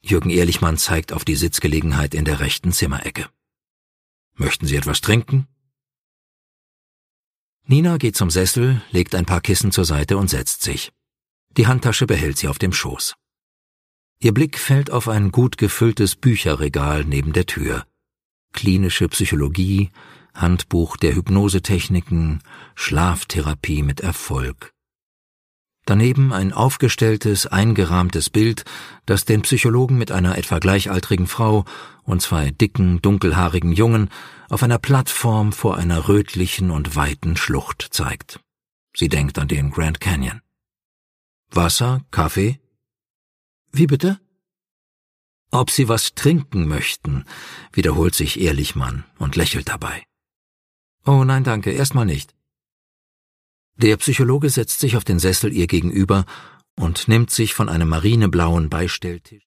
Jürgen Ehrlichmann zeigt auf die Sitzgelegenheit in der rechten Zimmerecke. »Möchten Sie etwas trinken?« Nina geht zum Sessel, legt ein paar Kissen zur Seite und setzt sich. Die Handtasche behält sie auf dem Schoß. Ihr Blick fällt auf ein gut gefülltes Bücherregal neben der Tür. Klinische Psychologie, Handbuch der Hypnosetechniken, Schlaftherapie mit Erfolg. Daneben ein aufgestelltes, eingerahmtes Bild, das den Psychologen mit einer etwa gleichaltrigen Frau und 2 dicken, dunkelhaarigen Jungen auf einer Plattform vor einer rötlichen und weiten Schlucht zeigt. Sie denkt an den Grand Canyon. »Wasser? Kaffee?« »Wie bitte?« »Ob Sie was trinken möchten«, wiederholt sich Ehrlichmann und lächelt dabei. »Oh nein, danke, erstmal nicht.« Der Psychologe setzt sich auf den Sessel ihr gegenüber und nimmt sich von einem marineblauen Beistelltisch